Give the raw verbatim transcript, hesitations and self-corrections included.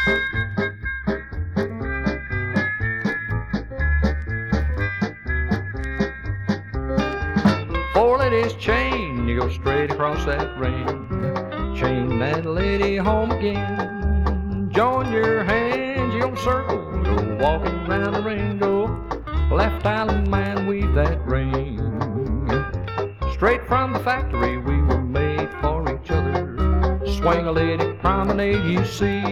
Four ladies chain, you go straight across that ring. Chain that lady home again. Join your hands, you go circle, go walking around the ring. Go left island man, weave that ring. Straight from the factory, we were made for each other. Swing a lady promenade, you see.